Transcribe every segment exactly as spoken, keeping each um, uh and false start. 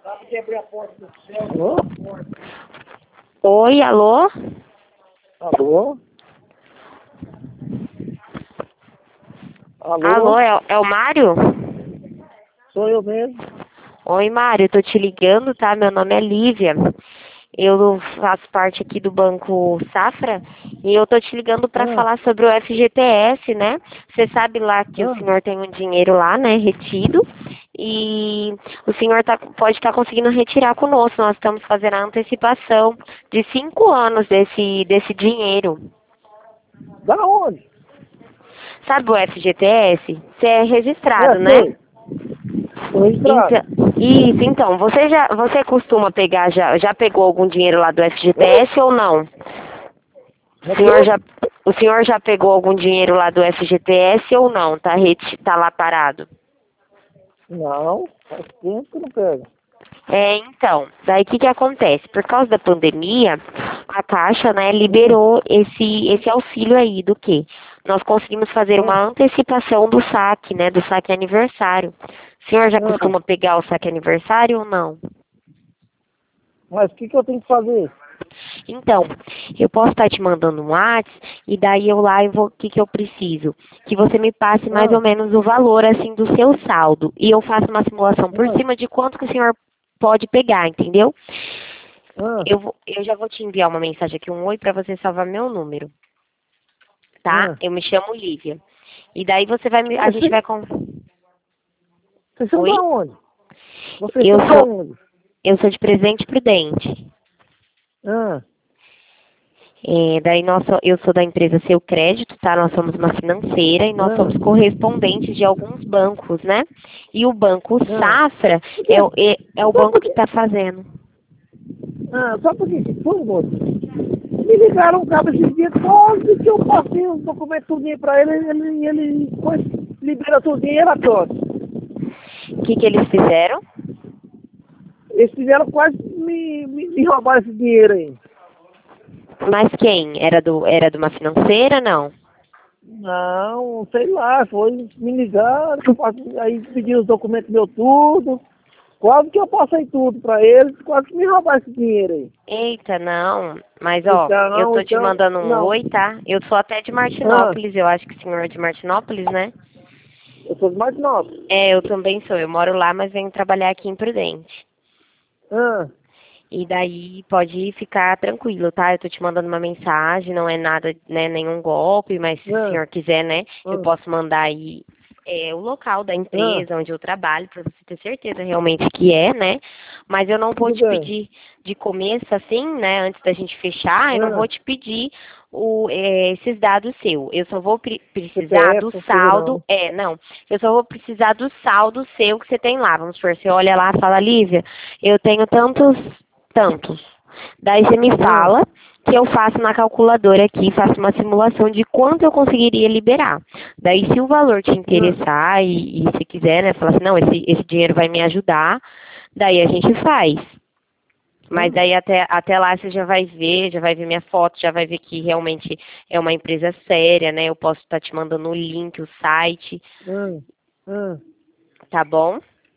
Alô? Oi, alô? Alô? Alô? Alô, é, o- é o Mário? Sou eu mesmo. Oi, Mário, eu tô te ligando, tá? Meu nome é Lívia. Eu faço parte aqui do Banco Safra e eu tô te ligando para Ah, falar sobre o F G T S, né? Você sabe lá que o ah, senhor tem um dinheiro lá, né, retido, e o senhor tá, pode estar conseguindo retirar conosco. Nós estamos fazendo a antecipação de cinco anos desse, desse dinheiro. da onde? Sabe o F G T S? Você é registrado, É, né? sei. Tô registrado. Então, isso, então, você já, você costuma pegar, já, já pegou algum dinheiro lá do F G T S ou não? O senhor Aqui? já, o senhor já pegou algum dinheiro lá do F G T S ou não? Tá, reti- tá lá parado? Não, faz tempo que não pega. É, então, daí o que que acontece? Por causa da pandemia, a Caixa, né, Hum, liberou esse, esse auxílio aí do quê? Nós conseguimos fazer ah, uma antecipação do saque, né, do saque aniversário. O senhor já ah, costuma pegar o saque aniversário ou não? mas o que, que eu tenho que fazer? Então, eu posso estar te mandando um WhatsApp e daí eu lá eu vou, o que que eu preciso? Que você me passe mais ou Ah, menos o valor assim do seu saldo e eu faço uma simulação por ah, cima de quanto que o senhor pode pegar, entendeu? ah, Eu, vou- eu já vou te enviar uma mensagem aqui, um oi para você salvar meu número, tá? ah. Eu me chamo Lívia. E daí você vai me, a Mas gente vocês vai com. vocês são Oi? da onde? Vocês Eu são da sou onde? eu sou de Presidente Prudente. Ah, É, daí nós, so- eu sou da empresa Seu Crédito, tá? Nós somos uma financeira e nós ah, somos correspondentes de alguns bancos, né? E o Banco ah. Safra Por quê? é, o- é, é o Só banco que porque... está fazendo. Ah, só porque que foi, moço? Me ligaram um cabo esses dias, quase que eu passei os documentos tudinho pra ele, ele, ele depois libera tudinho e era pronto. O que, que eles fizeram? Eles fizeram quase me, me, me roubar esse dinheiro aí. Mas quem? Era do, era de uma financeira, não? Não, sei lá, foi me ligaram, que eu passei, aí pediram os documentos meus tudo, quase que eu passei tudo pra eles, quase que me roubaram esse dinheiro aí. Eita, não. Mas, ó, eu Então, tô te então, mandando um não. oi, tá? Eu sou até de Ah, Martinópolis, eu acho que o senhor é de Martinópolis, né? eu sou mais novo. É, eu também sou. Eu moro lá, mas venho trabalhar aqui em Prudente. Ah, E daí pode ficar tranquilo, tá? Eu tô te mandando uma mensagem, não é nada, né, nenhum golpe, mas se o ah, senhor quiser, né, eu ah, posso mandar aí é, o local da ah, empresa onde eu trabalho, para você ter certeza realmente que é, né? Mas eu não vou tudo te bem. pedir de começo assim, né, antes da gente fechar, eu não Ah, vou te pedir o, é, esses dados seus. Eu só vou pre- precisar C P F, do essas coisas saldo, não. é, não, eu só vou precisar do saldo seu que você tem lá. Vamos supor, você olha lá e fala, Lívia, eu tenho tantos tantos. Daí você me Ah, fala que eu faço na calculadora aqui, faço uma simulação de quanto eu conseguiria liberar. Daí se o valor te ah, interessar e, e se quiser, né, falar assim, não, esse, esse dinheiro vai me ajudar, daí a gente faz. Mas ah, daí até, até lá você já vai ver, já vai ver minha foto, já vai ver que realmente é uma empresa séria, né? Eu posso estar te mandando o link, o site, ah, ah. tá bom?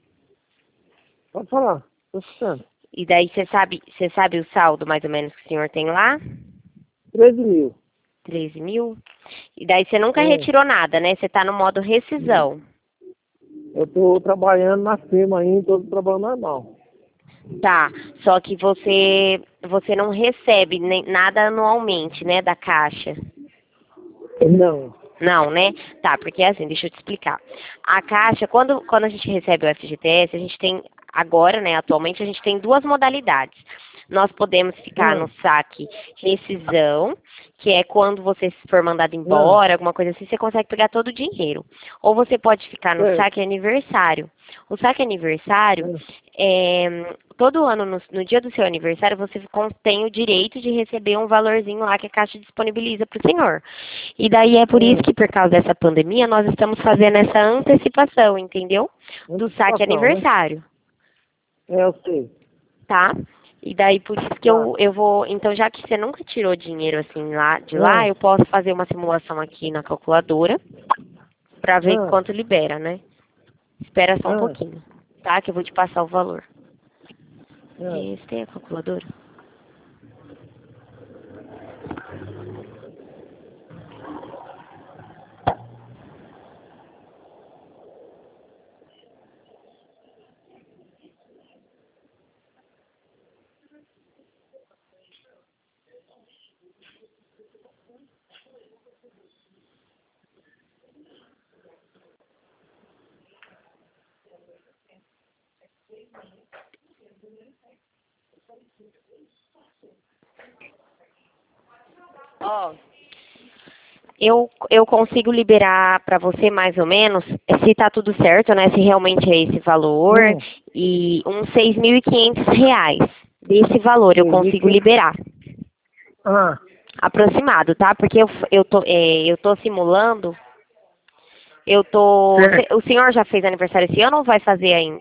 Pode falar, tô escutando. E daí você sabe, você sabe o saldo mais ou menos que o senhor tem lá? treze mil. Treze mil. E daí você nunca É. retirou nada, né? Você tá no modo rescisão. Eu tô trabalhando na firma ainda, tô trabalhando normal. Tá. Só que você você não recebe nem nada anualmente, né, da Caixa. Não. Não, né? Tá, porque é assim, deixa eu te explicar. A Caixa, quando, quando a gente recebe o F G T S, a gente tem, agora, né, atualmente, a gente tem duas modalidades. Nós podemos ficar Ah, no saque rescisão, que é quando você for mandado ah, embora, alguma coisa assim, você consegue pegar todo o dinheiro. Ou você pode ficar no certo. saque aniversário. O saque aniversário, Ah, é, todo ano, no, no dia do seu aniversário, você con- tem o direito de receber um valorzinho lá que a Caixa disponibiliza para o senhor. E daí é por isso ah, que, por causa dessa pandemia, nós estamos fazendo essa antecipação, entendeu? Do saque antecipação, né? aniversário, É, eu sei. tá? E daí por isso que Tá. eu, eu vou. Então, já que você nunca tirou dinheiro assim lá de lá, Ah, eu posso fazer uma simulação aqui na calculadora para ver ah, quanto libera, né? Espera só um ah, pouquinho, tá? Que eu vou te passar o valor. É. Esse tem a calculadora? Ó, eu, eu consigo liberar para você mais ou menos, se tá tudo certo, né? Se realmente é esse valor, Hum. e uns seis mil e quinhentos reais desse valor eu consigo seis mil e quinhentos. liberar. Ah, Aproximado, tá? Porque eu, eu, tô, é, eu tô simulando, eu tô... certo. O senhor já fez aniversário esse ano ou vai fazer ainda?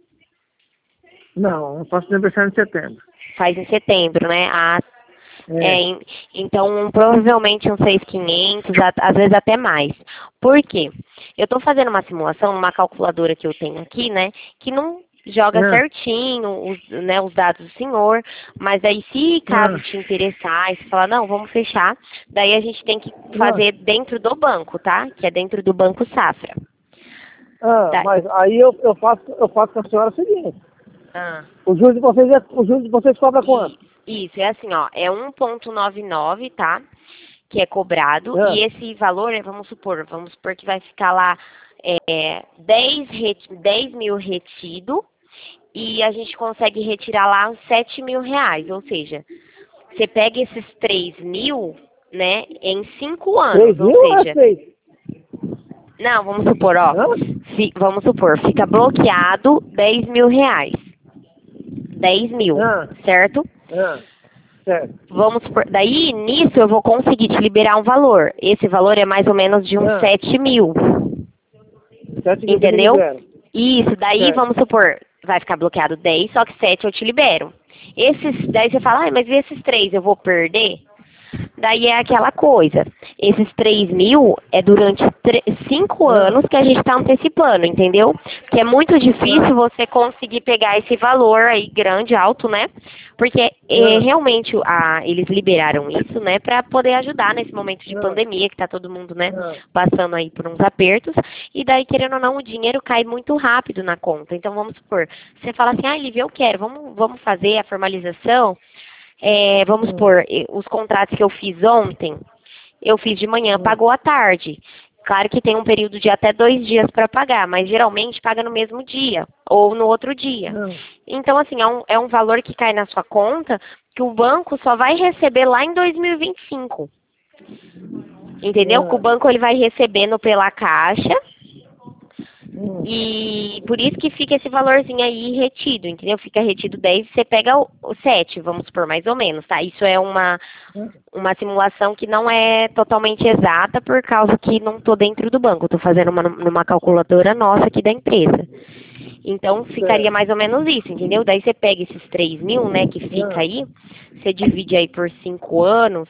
Não, eu faço aniversário em setembro. Faz em setembro, né? Ah, É. é, em- então provavelmente uns seis mil e quinhentos, a- às vezes até mais. Por quê? Eu estou fazendo uma simulação numa calculadora que eu tenho aqui, né? Que não joga Ah, certinho os, né, os dados do senhor, mas aí se caso ah, te interessar e você falar, não, vamos fechar, daí a gente tem que ah, fazer dentro do banco, tá? Que é dentro do Banco Safra. ah, Da- mas aí eu, eu faço, eu faço com a senhora o seguinte. Ah. O juros de vocês é, o juros de vocês cobra E, quanto? isso, é assim, ó, é um vírgula noventa e nove, tá? Que é cobrado, Ah, e esse valor, é, vamos supor, vamos supor que vai ficar lá é, dez reti- dez mil retido, e a gente consegue retirar lá uns sete mil reais, ou seja, você pega esses três mil, né, em cinco três anos, ou mil ou é seja, seis? não, vamos supor, ó, Hã? fi- vamos supor, fica bloqueado dez mil reais, dez mil, Ah, certo? ah, certo. Vamos supor, daí nisso eu vou conseguir te liberar um valor. Esse valor é mais ou menos de uns Ah, sete mil. sete que você me Entendeu? libera. Isso, daí Certo. vamos supor, vai ficar bloqueado dez, só que sete eu te libero. Esses, daí você fala, ah, mas e esses três eu vou perder? Daí é aquela coisa. Esses três mil é durante tre- cinco Ah, anos que a gente está antecipando, entendeu? Que é muito difícil ah, você conseguir pegar esse valor aí grande, alto, né? Porque é, ah, realmente a, eles liberaram isso, né, para poder ajudar nesse momento de ah, pandemia que tá todo mundo, né, ah, passando aí por uns apertos. E daí, querendo ou não, o dinheiro cai muito rápido na conta. Então, vamos supor, você fala assim, ah, Lívia, eu quero, vamos, vamos fazer a formalização. É, vamos hum, supor, eh, os contratos que eu fiz ontem, eu fiz de manhã, hum, pagou à tarde. Claro que tem um período de até dois dias para pagar, mas geralmente paga no mesmo dia ou no outro dia. hum. Então, assim, é um, é um valor que cai na sua conta que o banco só vai receber lá em dois mil e vinte e cinco. Entendeu? Que o Ah, banco ele vai recebendo pela caixa hum, e por isso que fica esse valorzinho aí retido, entendeu? Fica retido dez, você pega o, o sete, vamos supor, mais ou menos, tá? Isso é uma, hum, uma simulação que não é totalmente exata por causa que não estou dentro do banco, estou fazendo uma, numa calculadora nossa aqui da empresa. Então ficaria certo. mais ou menos isso, entendeu? Daí você pega esses três mil, né, que fica Ah, aí, você divide aí por cinco anos,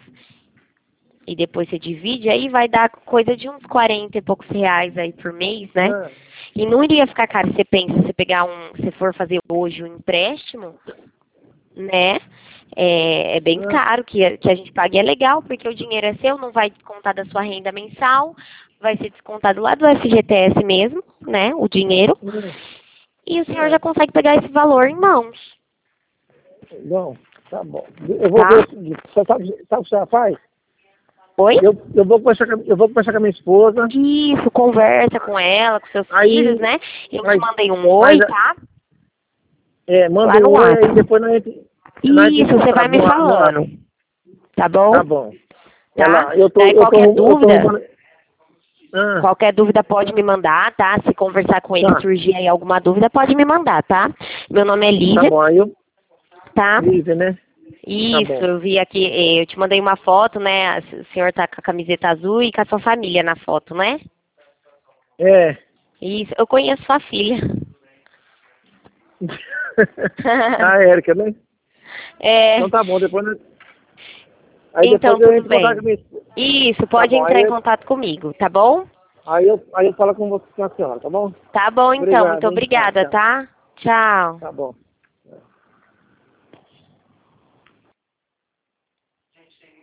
e depois você divide, aí vai dar coisa de uns quarenta e poucos reais aí por mês, né? ah, E não iria ficar caro, você pensa, você pegar um, se for fazer hoje um empréstimo, né? É, é bem ah, caro que, a- que a gente pague. É legal, porque o dinheiro é seu, não vai descontar da sua renda mensal, vai ser descontado lá do F G T S mesmo, né? O dinheiro. hum, E o senhor já ah. consegue pegar esse valor em mãos, Não, tá bom. Eu vou ver tá? o seguinte. Você sabe, sabe o que você faz? Oi? Eu, eu, vou conversar com, a- eu vou conversar com a minha esposa. Isso, conversa com ela, com seus filhos, Aí, né? Eu te mas, mandei um mas oi, tá? é, manda Lá no um oi aí WhatsApp. depois nós entra nós entra em Isso, você vai contato me no, a- no WhatsApp. falando, tá bom? Tá bom. Tá? Ela, eu tô, Daí eu tô, qualquer eu tô dúvida, arrumando. Ah, qualquer dúvida pode me mandar, tá? Se conversar com ele, tá, surgir aí alguma dúvida, pode me mandar, tá? Meu nome é tá Lívia, bom. Aí eu, tá? Lívia, né? Tá Isso, bom. eu vi aqui, eh, eu te mandei uma foto, né? O senhor tá com a camiseta azul e com a sua família na foto, né? É. Isso, eu conheço sua filha. A Érica, né? É, Então tá bom, depois nós- aí depois então eu tudo entro em contato com a bem. minha esposa. Isso, Tá pode bom, entrar aí em eu, contato comigo, tá bom? aí eu, aí eu falo com você, com a senhora, tá bom? Tá bom então, muito Obrigado, hein? Tá, obrigada, tchau. tá? Tchau. Tá bom.